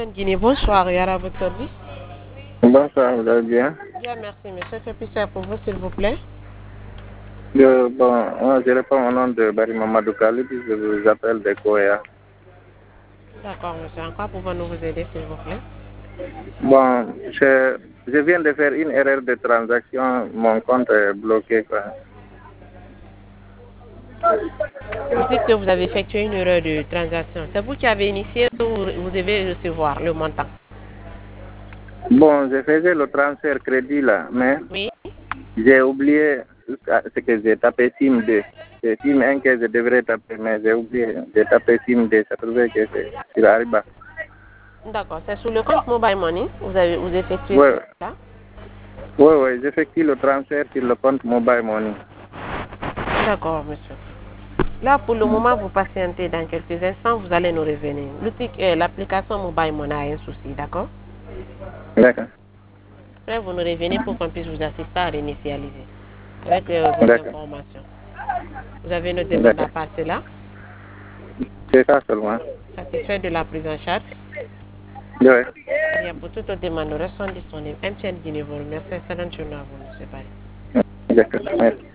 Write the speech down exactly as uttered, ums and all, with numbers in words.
M T N Guinée, bonsoir, et à votre service. Bonsoir, vous allez bien? Bien, merci, monsieur. Que puis-je faire pour vous, s'il vous plaît? Je, bon, moi, je réponds au nom de Barry Mamadou Khalid, je vous appelle de Koya. D'accord, monsieur. En quoi pouvons-nous vous aider, s'il vous plaît? Bon, je, je viens de faire une erreur de transaction, mon compte est bloqué, quoi. Vous dites que vous avez effectué une erreur de transaction. C'est vous qui avez initié ou vous devez recevoir le montant? Bon, je faisais le transfert crédit là, mais Oui. j'ai oublié ce que j'ai tapé SIM deux. C'est SIM un que je devrais taper, mais j'ai oublié. J'ai tapé SIM deux, ça trouvait que c'est sur Ariba. D'accord, c'est sur le compte Mobile Money. Vous avez vous effectuez Oui, ça? oui, oui, j'effectue le transfert sur le compte Mobile Money. D'accord, monsieur. Là, pour le moment, vous patientez. Dans quelques instants, vous allez nous revenir. L'application Mobile Money a un souci, d'accord? D'accord. Après, vous nous revenez pour qu'on puisse vous assister à réinitialiser avec euh, vos informations. Vous avez une demande à part cela? C'est ça seulement. Satisfait de la prise en charge? Oui. Bien, pour toute demande, nous restons disponibles. M T N Guinée vous remercie. Excellente journée à vous, monsieur Paris. D'accord. Merci.